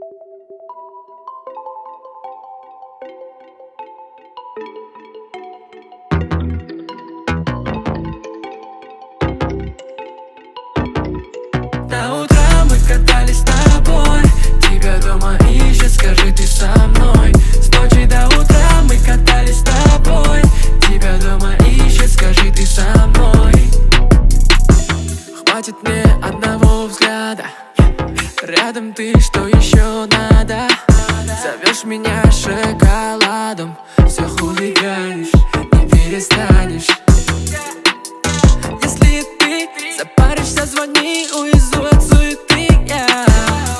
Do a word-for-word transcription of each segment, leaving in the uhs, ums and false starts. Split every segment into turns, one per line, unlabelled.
До утра мы катались с тобой, тебя дома ищет, скажи, ты со мной. С ночи до утра мы катались с тобой, тебя дома ищет, скажи, ты со мной. Хватит мне одного взгляда, рядом ты, что еще надо? Зовешь меня шоколадом, все хулиганишь, не перестанешь. Если ты запаришься, звони, увезу от суеты я.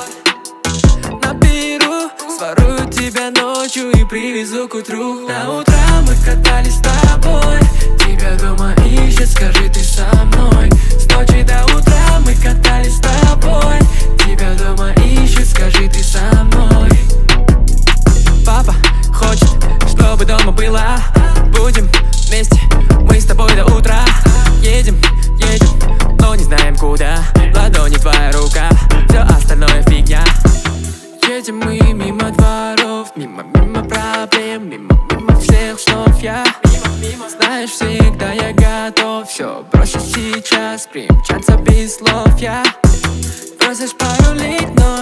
Наберу, сворую тебя ночью и привезу к утру. До утра мы катались с тобой, тебя дома ищет, скажи, ты со мной. С ночи до утра мы катались с тобой, тебя дома ищет, скажи, ты со мной. Папа хочет, чтобы дома было, будем вместе, мы с тобой до утра. Едем, едем, но не знаем куда, в ладони твоя рука, все остальное фигня. Едем мы мимо дворов, мимо, мимо проблем, мимо, мимо всех снов я. Знаешь, всегда я готов все бросить сейчас, примчаться без слов я. Просишь пару лет, но